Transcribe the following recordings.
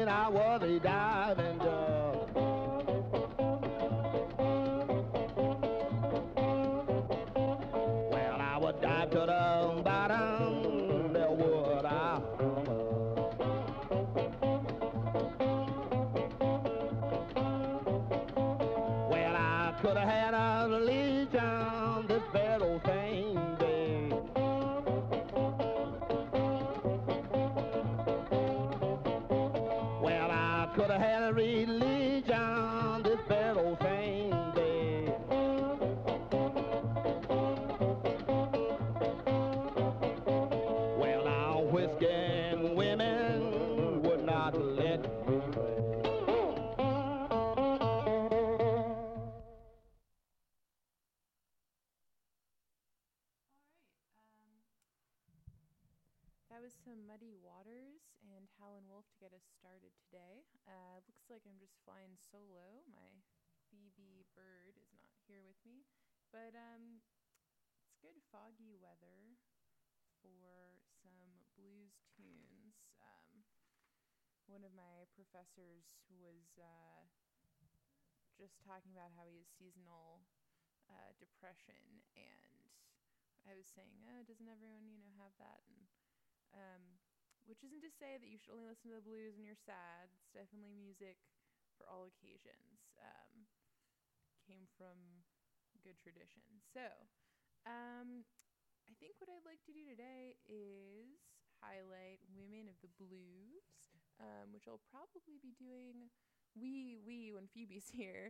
mean I was a diving dog. Well, I would dive to the bottom, there would I. Well, I could have had a legion, this bad old thing, babe. Well, I could have had a religion, this bad old thing, babe. Well, now whiskey and women would not let me play. That was some Muddy Waters and Howlin' Wolf to get us started today. Looks like I'm just flying solo. My Phoebe bird is not here with me. But it's good foggy weather for some blues tunes. One of my professors was just talking about how he has seasonal depression, and I was saying, doesn't everyone, have that? And which isn't to say that you should only listen to the blues when you're sad. It's definitely music for all occasions. Came from good tradition. So, I think what I'd like to do today is highlight women of the blues, which I'll probably be doing. We when Phoebe's here,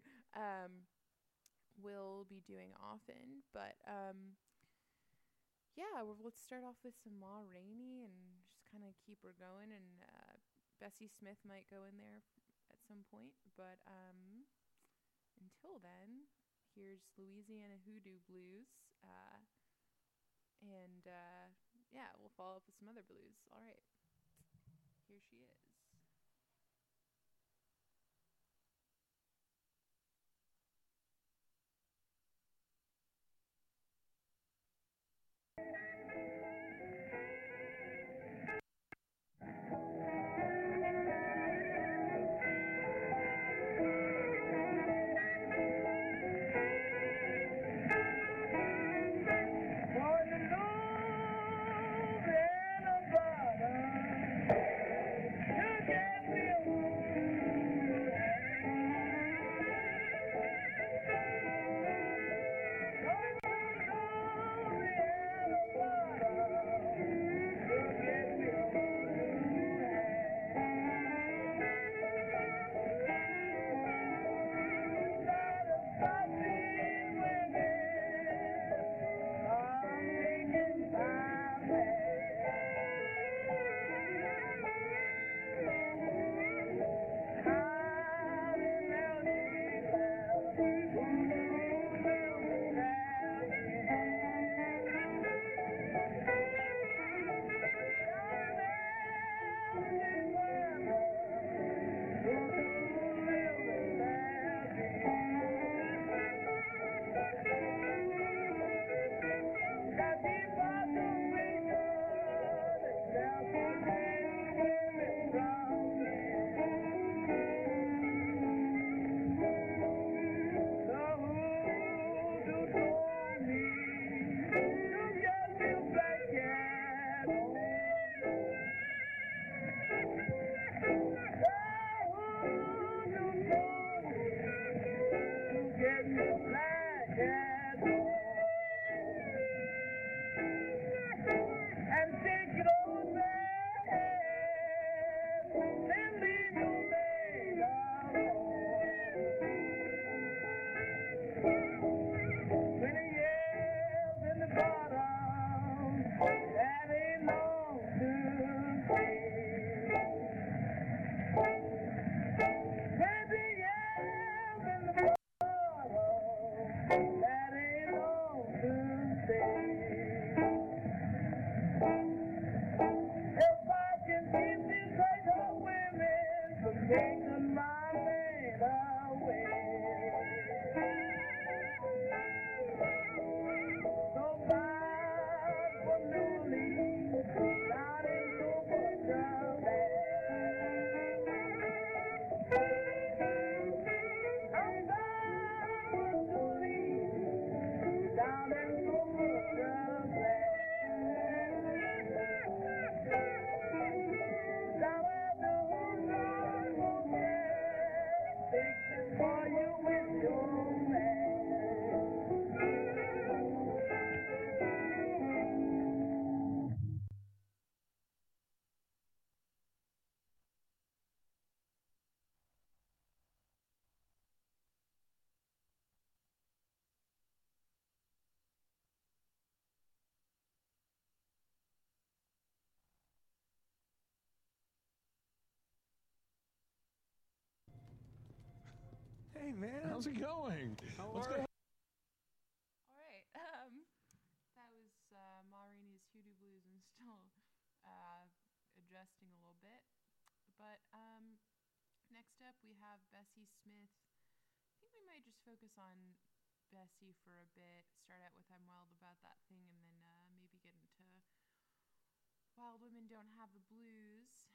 will be doing often, but yeah, let's start off with some Ma Rainey and just kind of keep her going. And Bessie Smith might go in there at some point. But until then, here's Louisiana Hoodoo Blues. And yeah, we'll follow up with some other blues. All right, here she is. For the Louisiana border, Hey, man, how's it going? Let's go. All right. That was Ma Rainey's Hoodoo Blues. I'm still adjusting a little bit. But next up we have Bessie Smith. I think we might just focus on Bessie for a bit. Start out with I'm Wild About That Thing, and then maybe get into Wild Women Don't Have the Blues.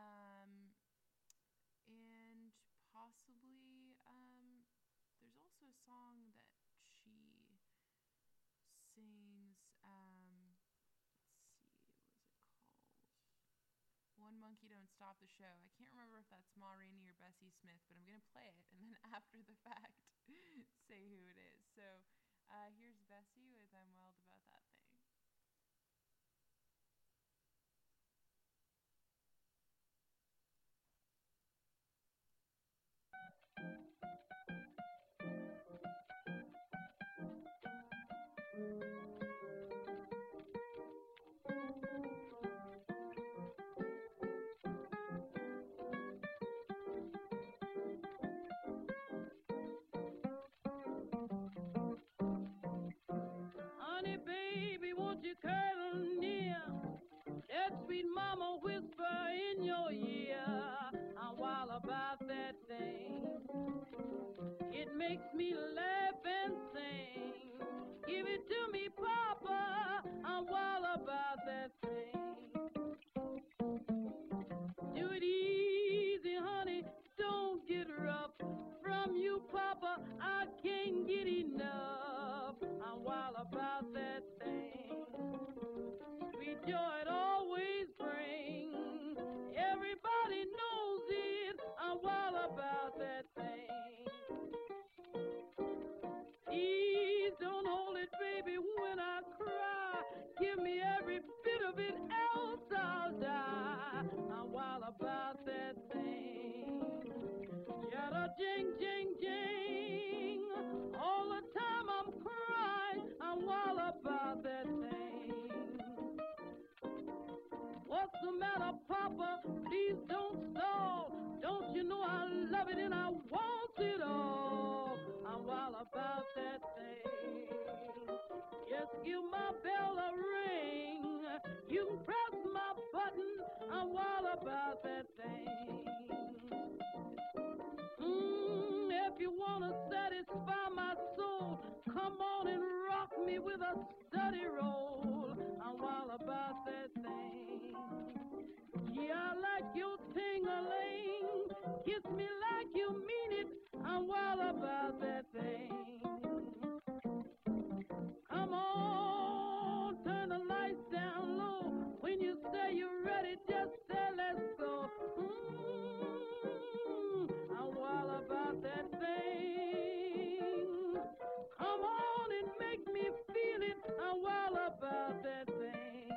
And possibly, there's also a song that she sings, let's see, what is it called? One Monkey Don't Stop the Show. I can't remember if that's Ma Rainey or Bessie Smith, but I'm going to play it, and then after the fact, say who it is. So, here's Bessie with I'm Wild About That Thing. Honey, baby, won't you cuddle near? That sweet mama whisper in your ear. I'm wild about that thing. It makes me laugh and sing. Give it to me, Papa. I'm wild about that thing. Do it easy, honey. Don't get rough. From you, Papa, I can't get enough. I'm wild about that thing. Sweet joy it always brings. Everybody knows it. I'm wild about that thing. Please don't hold it, baby, when I cry. Give me every bit of it, else I'll die. I'm wild about that thing. Yada jing, jing, jing. All the time I'm crying. I'm wild about that thing. What's the matter, Papa? Please don't stall. Don't you know I love it and I want it all? I'm wild about that thing. Just give my bell a ring. You can press my button. I'm wild about that thing. If you want to satisfy my soul, come on and rock me with a steady roll. I'm wild about that thing. Yeah, I like your ting-a-ling. Kiss me like you mean it. I'm wild about that thing. Come on, turn the lights down low. When you say you're ready, just say let's go. I'm wild about that thing. Come on and make me feel it. I'm wild about that thing.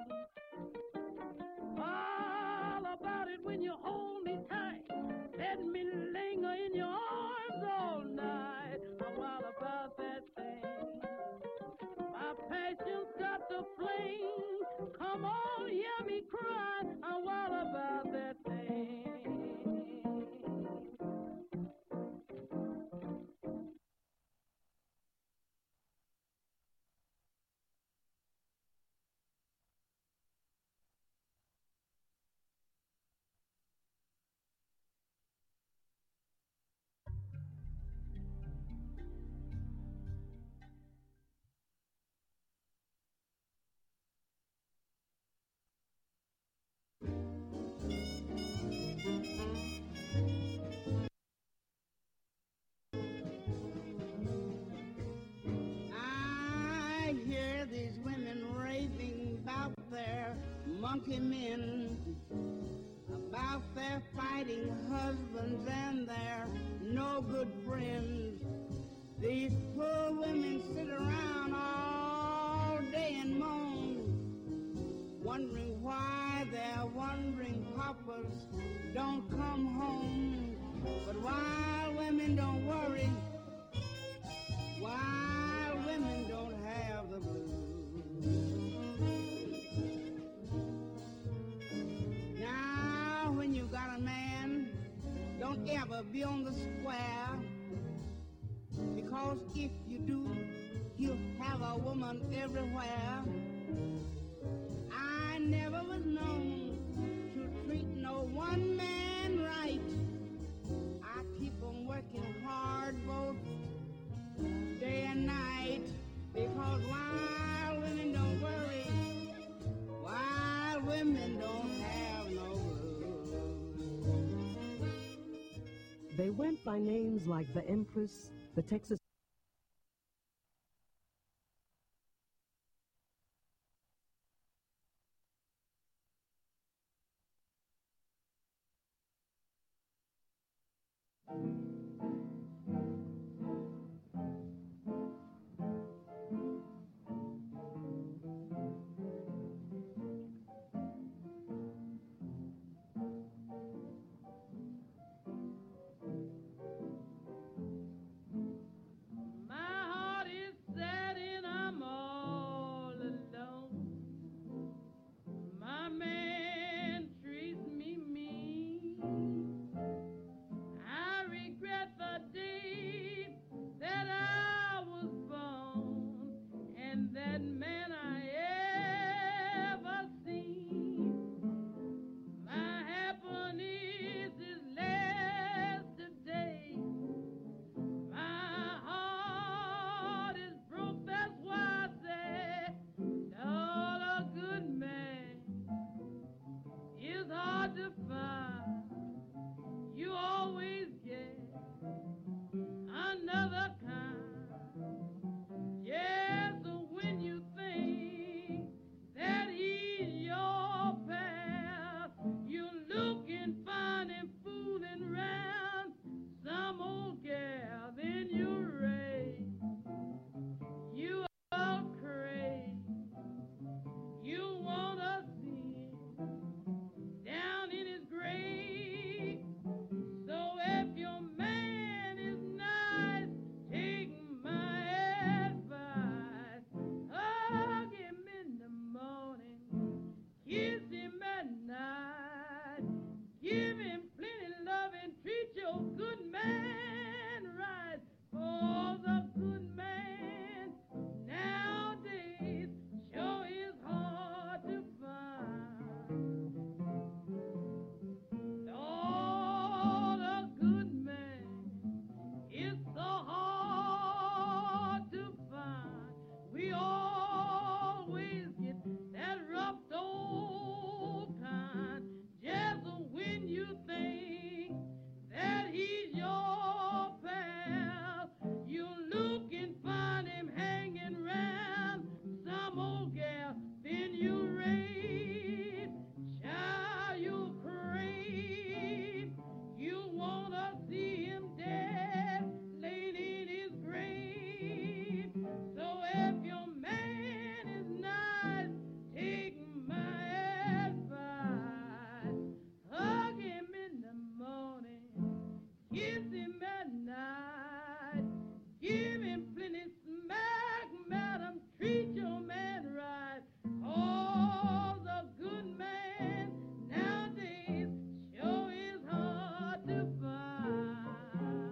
Wild about it when you hold me tight. Let me linger in your arms all night. I'm wild about that thing. My passion's got the flame. Come on, hear me cry. I'm wild about that thing. I hear these women raving about their monkey men, about their fighting husbands and their no good friends. These poor women sit around all day and moan, wondering why their wandering papas don't come home. But wild women don't worry, wild women don't have the blues. Now, when you got a man, don't ever be on the square because if you do, you'll have a woman everywhere. I never was known to treat no one man right. I keep on working hard both day and night, because wild women don't worry, wild women don't have no blues. They went by names like the Empress, the Texas My heart is sad and I'm all alone. My man treats me mean. I regret the day that I was born and that man I ever seen. My happiness is less today. My heart is broke, that's why I say, Lord, a good man is hard to find. You always get another kind. Yes, so when you think that he's your pal, you look and find him fooling around some old gal, then you raise. You are crazy. You wanna see him down in his grave. So if your man is nice, take my advice. Hug him in the morning, kiss him at night. Give him plenty love and treat your good man right. For the good man nowadays sure is hard to find. Lord, a good man is so hard to find. We always get that rough old kind. Just when you think that he's your pal, you look and find him hanging round some old gal, then you rave. Child, you crave. You wanna see him dead, laid in his grave. So if your man is nice, take my advice. Hug him in the morning, kiss him at night. Give him plenty smack, madam, treat your man right. Oh, the good man nowadays sure is hard to find.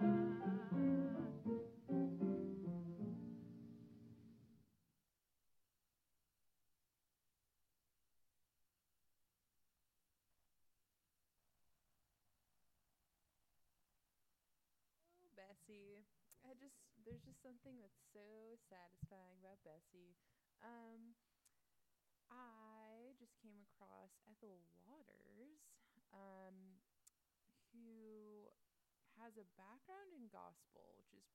Oh, Bessie. There's just something that's so satisfying about Bessie. Um, I just came across Ethel Waters, um, who has a background in gospel, which is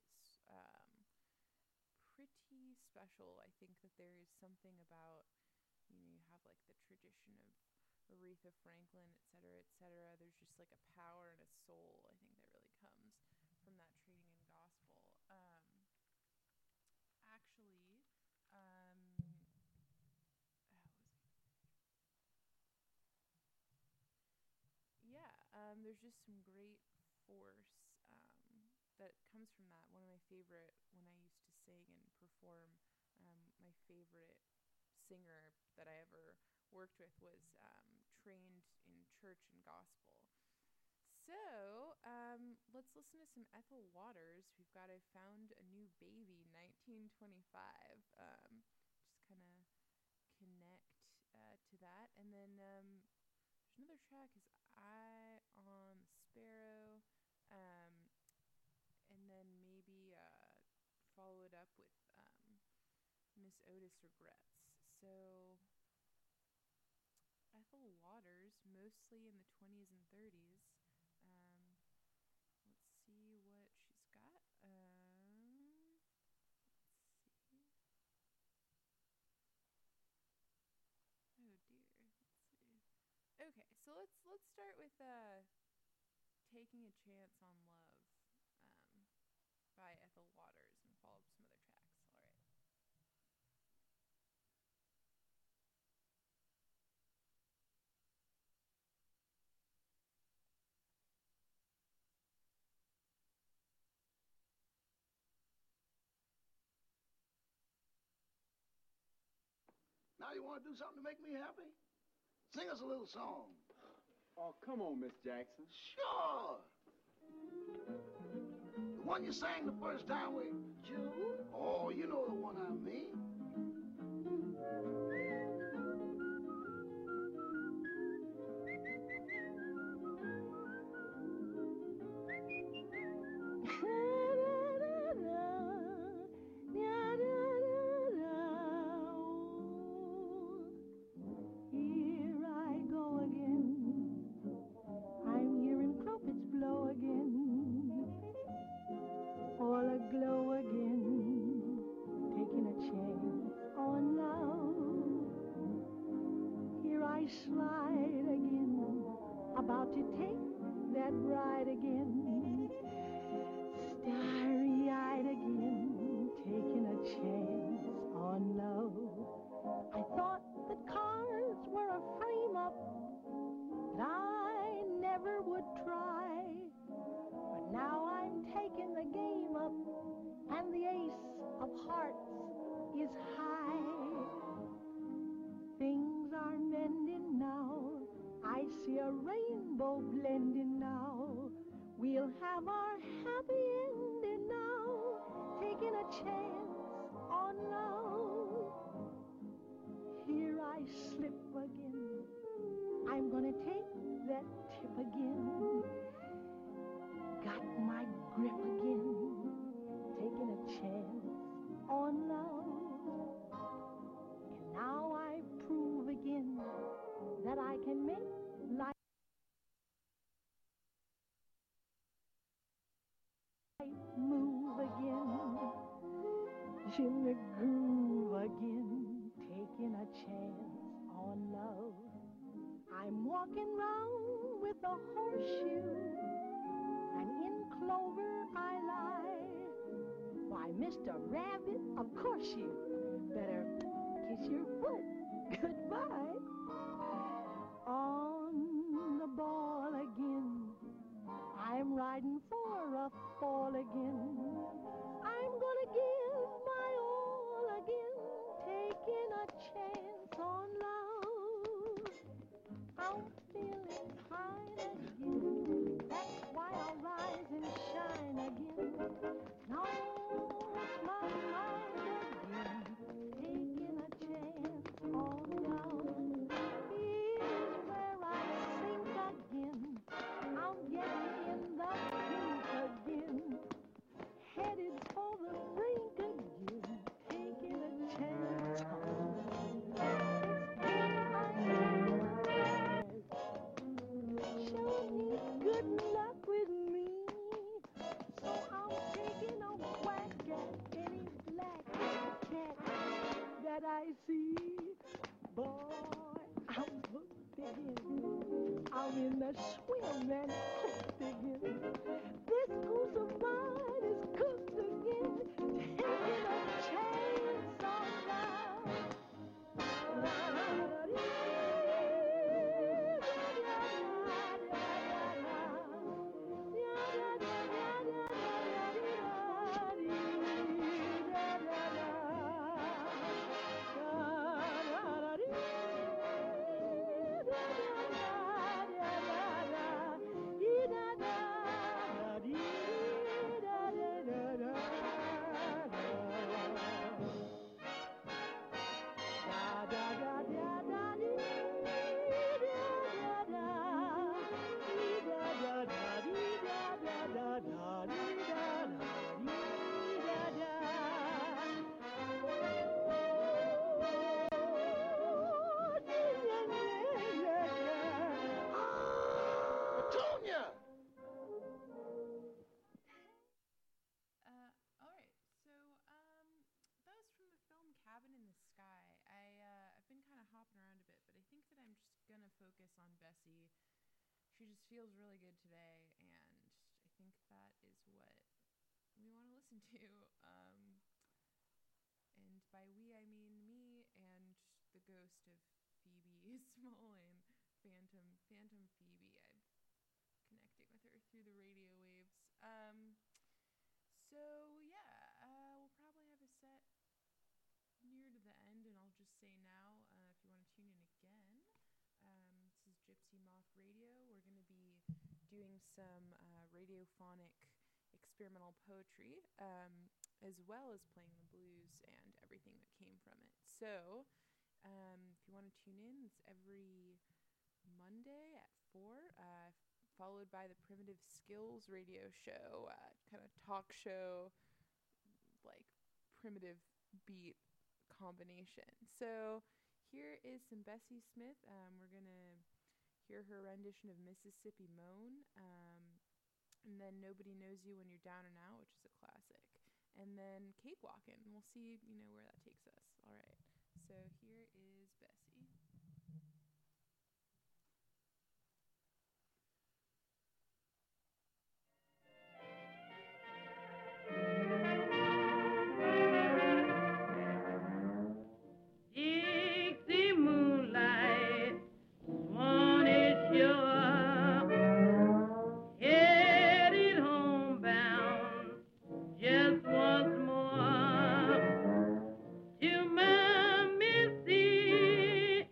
pretty special. I think that there is something about, you have like the tradition of Aretha Franklin, et cetera, et cetera. There's just like a power and a soul, I think, that really comes from that training in gospel. Actually, yeah, there's just some great force that comes from that. One of my favorite, when I used to sing and perform, my favorite singer that I ever worked with was trained in church and gospel. So let's listen to some Ethel Waters. We've got I Found a New Baby, 1925. Just kind of connect to that. And then there's another track is Eye on the Sparrow. And then maybe follow it up with Miss Otis Regrets. So Ethel Waters, mostly in the 20s and 30s. Let's see what she's got. Let's see. Oh dear. Let's see. Okay, so let's start with Taking a Chance on Love by Ethel Waters and follow up some other tracks. All right. Now you want to do something to make me happy? Sing us a little song. Oh, come on, Miss Jackson. Sure. The one you sang the first time we... June? Oh, you know the one I mean. Here I go again. I'm hearing trumpets blow again. All aglow again. Taking a chance on love. Here I slide again. About to take that ride again. Starry-eyed again. Taking a chance on love. I thought that cars were a frame-up that I never would try. But now I'm taking the game up, and the ace of hearts is high. Things are mending now. I see a rainbow blending now. We'll have our happy ending now. Taking a chance on love. Here I slip again. I'm gonna take that tip again. Got my grip again. Taking a chance on love. And now I prove again that I can make life move again. In the groove again. Taking a chance on love. I'm walking round with a horseshoe, and in clover I lie. Why, Mr. Rabbit, of course you better kiss your foot goodbye. On the ball again, I'm riding for a fall again. I'm gonna give my all again, taking a chance on love. I'm feeling fine again. That's why I'll rise and shine again. Now it's my mind again, taking a chance on love. Here's where I sink again. I'm getting in the pink again. Headed for the brink again, taking a chance on show me good luck with me. So I'm taking a whack at any black cat that I see. Boy, I'm hooked again. I'm in the swim and hooked again. This goose of mine is cooked again. Taking a chance on love. going to focus on Bessie. She just feels really good today, and I think that is what we want to listen to. And by we, I mean me and the ghost of Phoebe Smallane, Phantom Phoebe. I'm connecting with her through the radio waves. So yeah, we'll probably have a set near to the end, and I'll just say now, if you want to tune in again, this is Gypsy Moth Radio. We're going to be doing some radiophonic experimental poetry, as well as playing the blues and everything that came from it. So, if you want to tune in, it's every Monday at 4, followed by the Primitive Skills radio show, kind of talk show, like primitive beat combination. So here is some Bessie Smith. We're going to hear her rendition of Mississippi Moan, and then Nobody Knows You When You're Down and Out, which is a classic, and then Cakewalkin'. We'll see, where that takes us. All right, so here is Bessie. Dixie moonlight, swan is sure, headed homebound just once more to my Mississippi.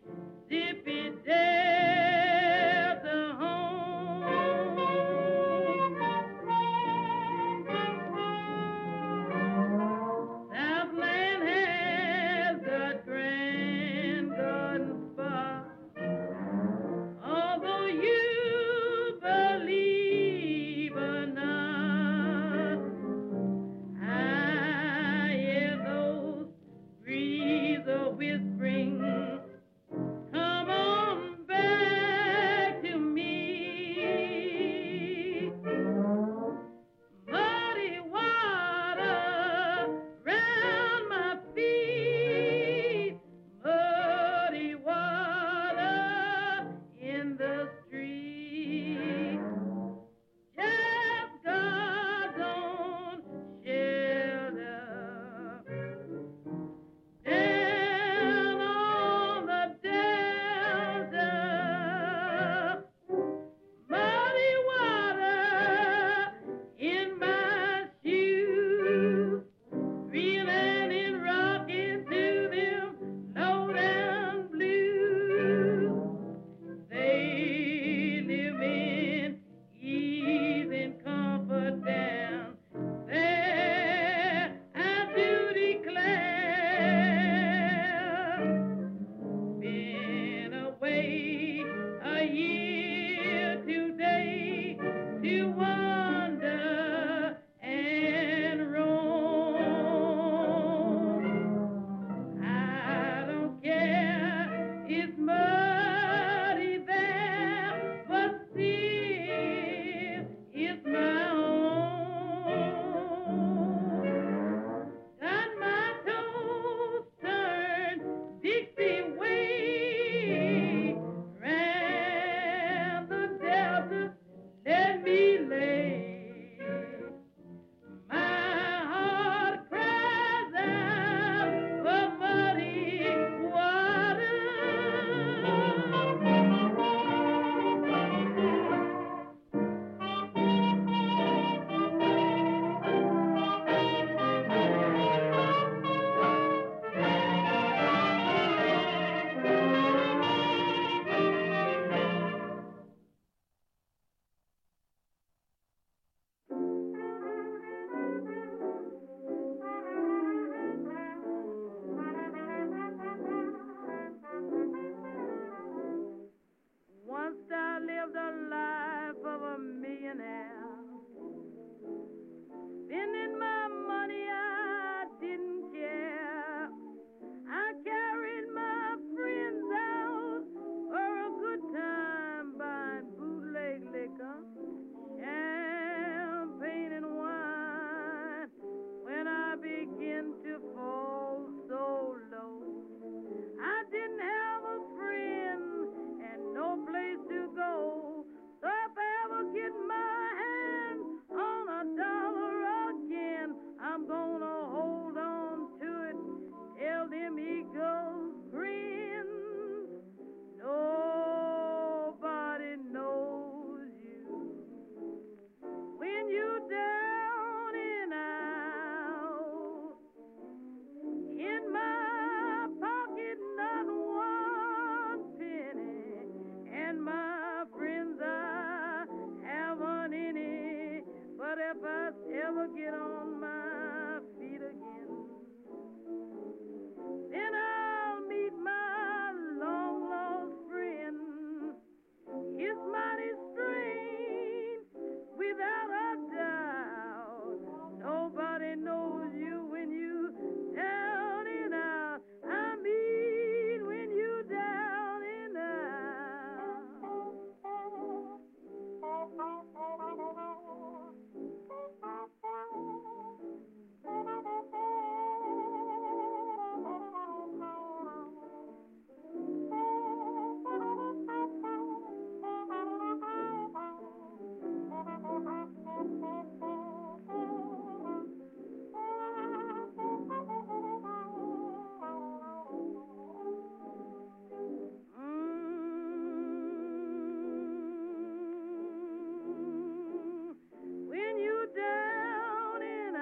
When you down and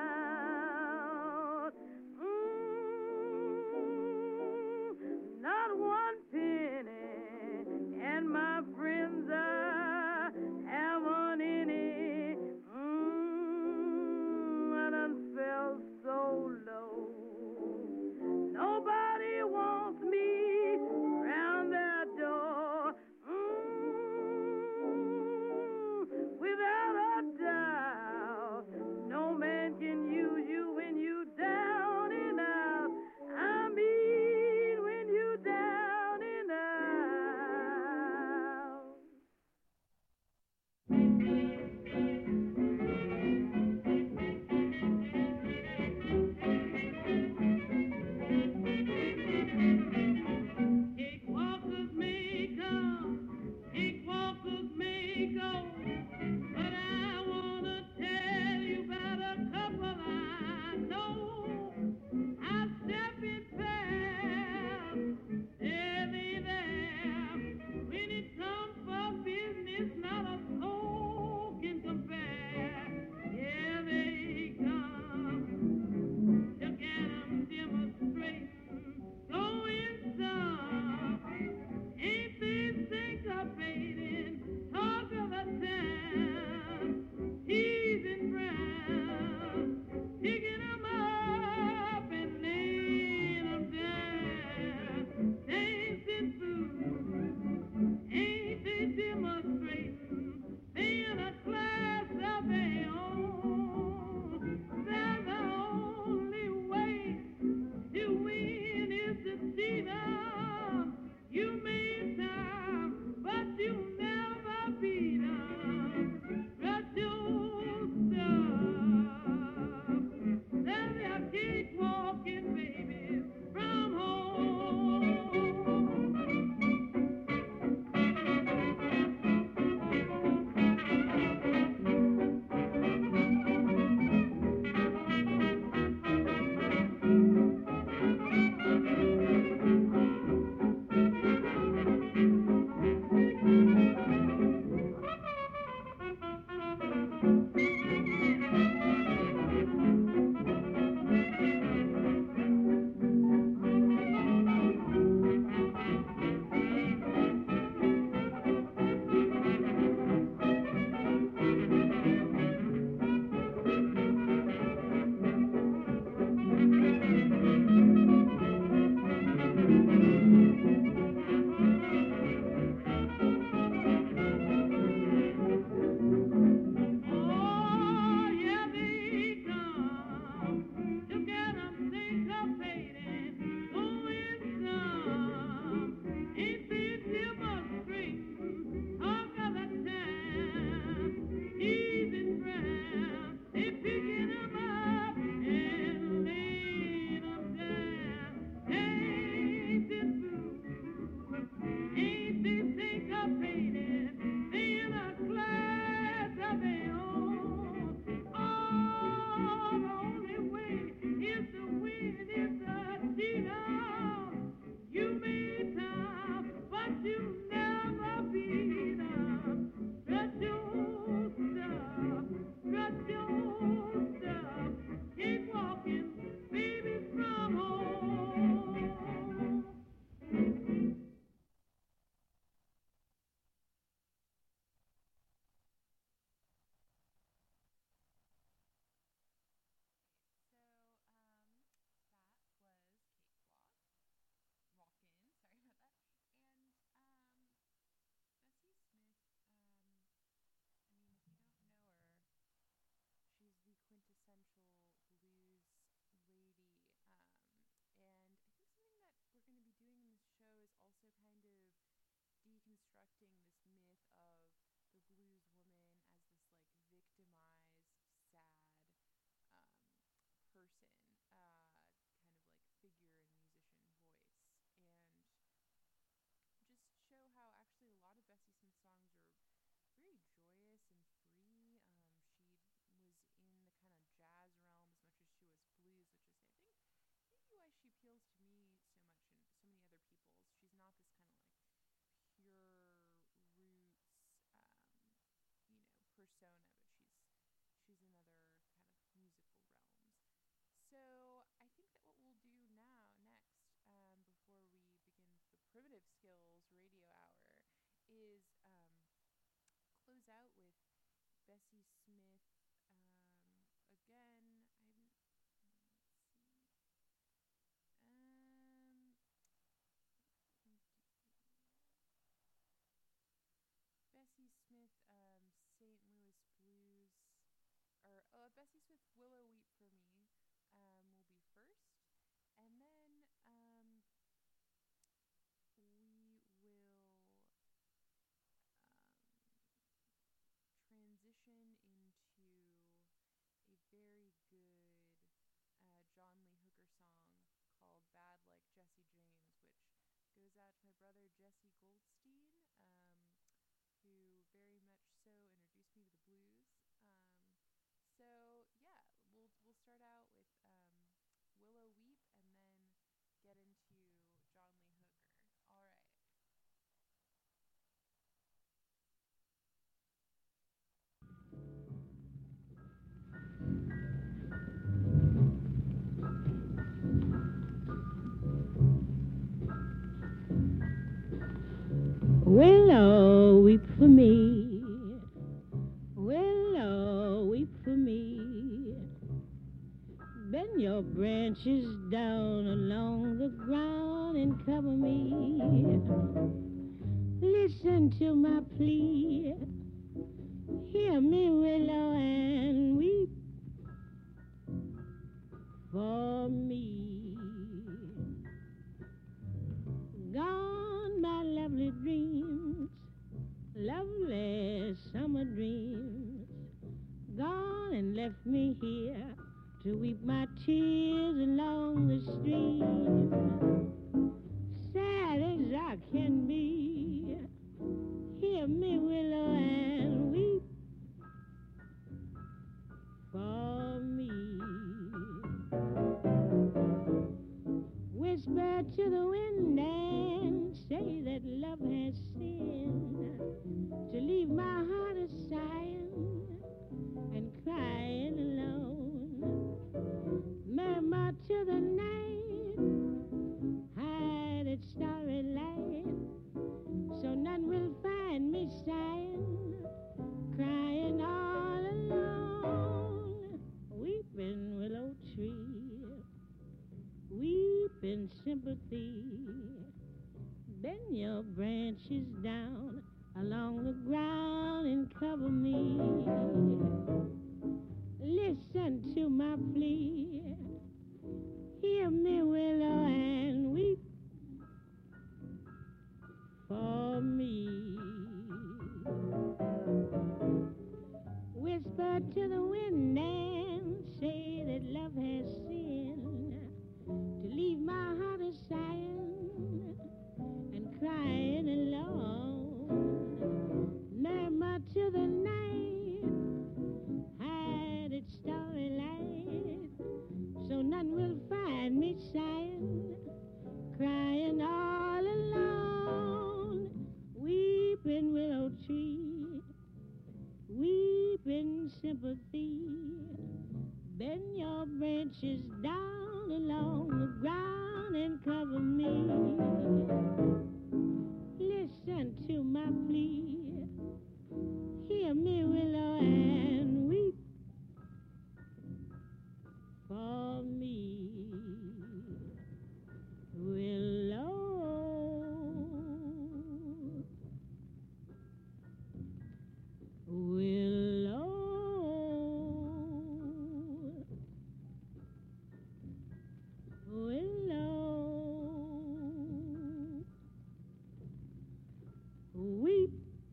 out, not one penny, and my friends I haven't any. Creative Skills Radio Hour is close out with Bessie Smith. Again, let's see. Bessie Smith, St. Louis Blues, or Bessie Smith, Willow Weep for Me, will be first, and then we will transition into a very good John Lee Hooker song called Bad Like Jesse James, which goes out to my brother Jesse Goldstein, who very much so introduced me to the blues. So yeah, we'll start out with Willow Weep and then get into John Lee Hooker. All right. Willow, weep for me. Willow, weep for me. Bend your branches down along the ground and cover me. Listen to my plea. Hear me, willow, and weep for me. Gone my lovely dreams, lovely summer dreams. Gone and left me here to weep my tears along the stream. Sad as I can be, hear me, willow, and weep for me. Whisper to the wind and say that love has sinned, to leave my heart a-sighing and crying alone. Murmur to the night, hide its starry light, so none will find me sighing, crying all alone. Weeping willow tree, weep in sympathy, bend your branches down along the ground and cover me. Listen to my plea, hear me, willow, and weep for me. Whisper to the wind and say that love has sinned, to leave my heart a-sighing and crying alone. Murmur to the night, hide its starry light, so none will find me sighing, crying all alone. Weeping willow tree, weep in sympathy, bend your branches down along the ground and cover me. Listen to my plea, hear me, willow, and weep for me. Willow, willow, willow, weep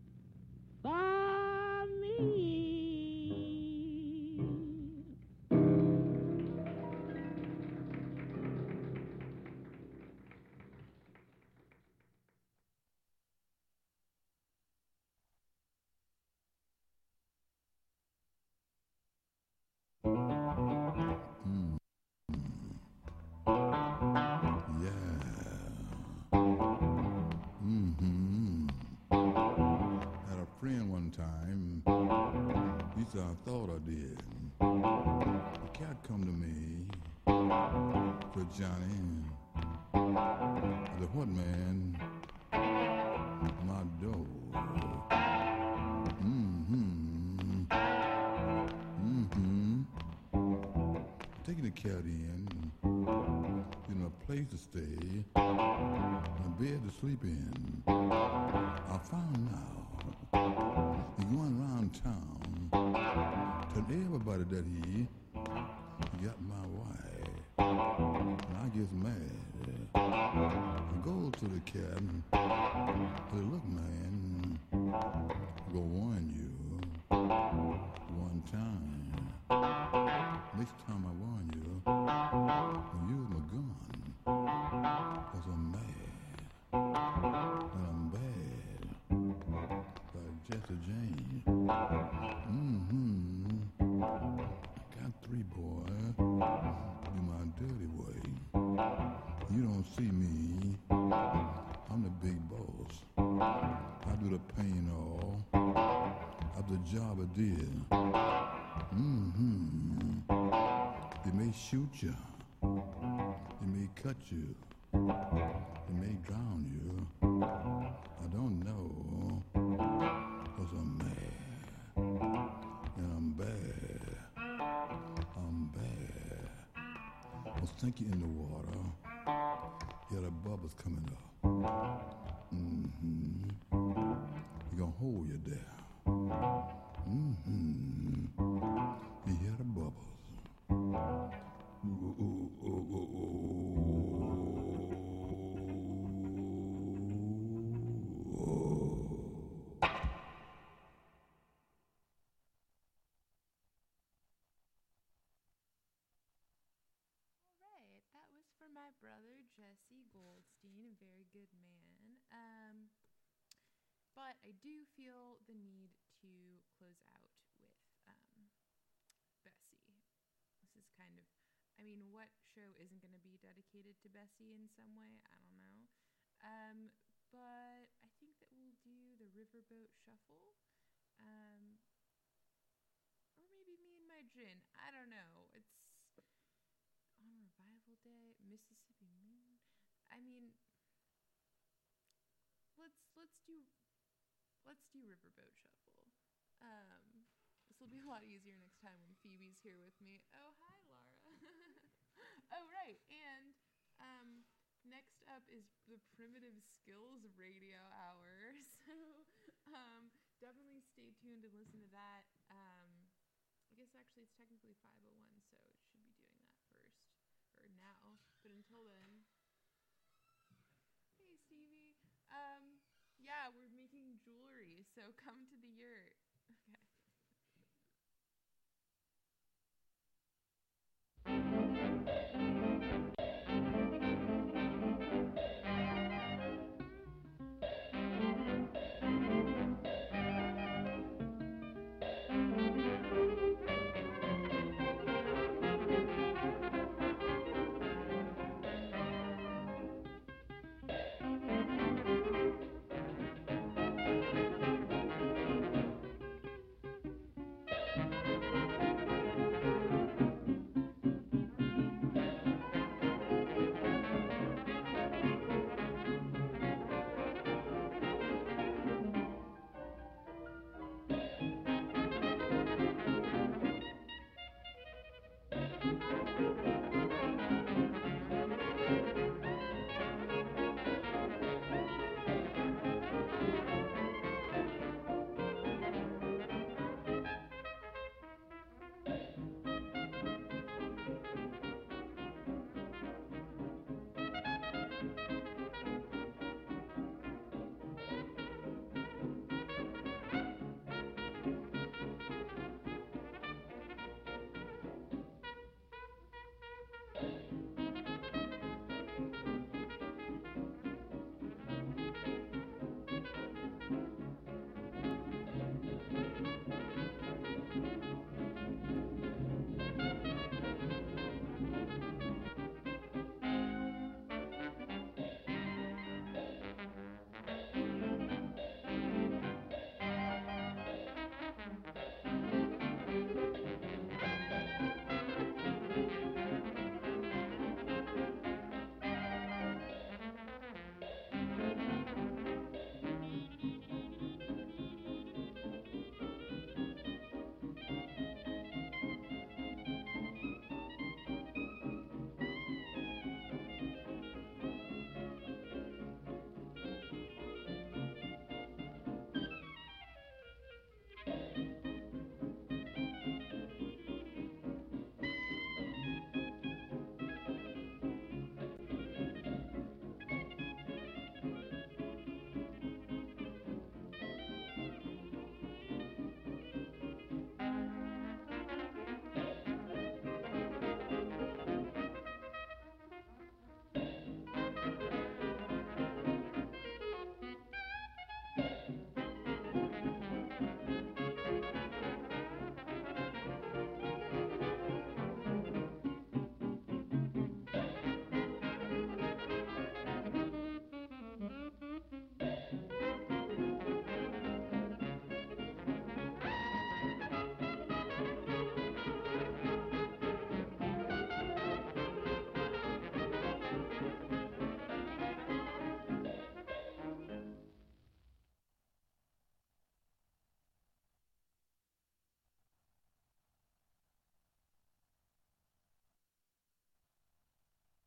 for me. Had a friend one time, he said, I thought I did. The cat come to me, said, Johnny, I said, what, man? door. Mm-hmm. Mm-hmm. Taking the cat in, you know, a place to stay, a bed to sleep in. I found out he's going around town, telling everybody that he got my wife. And I get mad. I go to the cat and say, look, man, I'm gonna warn you one time. Next time I warn you, I'll use my gun. Cause I'm mad. And I'm bad. Like Jesse James. Mm-hmm. Got three, boys. Do my dirty way. You don't see me. I'm the big boss. I do the pain all of the job I did. Mm-hmm. They may shoot you. They may cut you. They may drown you. I don't know. Cause I'm mad. And I'm bad. I'm bad. I'll sink you in the water. Yeah, the bubbles coming up. Mm-hmm. You're gonna hold you there. Mm-hmm. You hear the bubbles. Ooh, ooh, ooh, ooh, ooh. Alright, that was for my brother Jesse Goldstein, a very good man. But I do feel the need to close out with Bessie. This is kind of, I mean, what show isn't going to be dedicated to Bessie in some way? I don't know. But I think that we'll do the Riverboat Shuffle. Or maybe Me and My Gin. I don't know. It's on Revival Day, Mississippi Moon. I mean, let's do Riverboat Shuffle. This will be a lot easier next time when Phoebe's here with me. Oh, hi, Laura. Oh, right. And next up is the Primitive Skills Radio Hour. So definitely stay tuned and listen to that. I guess actually it's technically 5:01, so it should be doing that first, or now. But until then, hey Stevie. Yeah, we're making jewelry, so come to the yurt. Okay.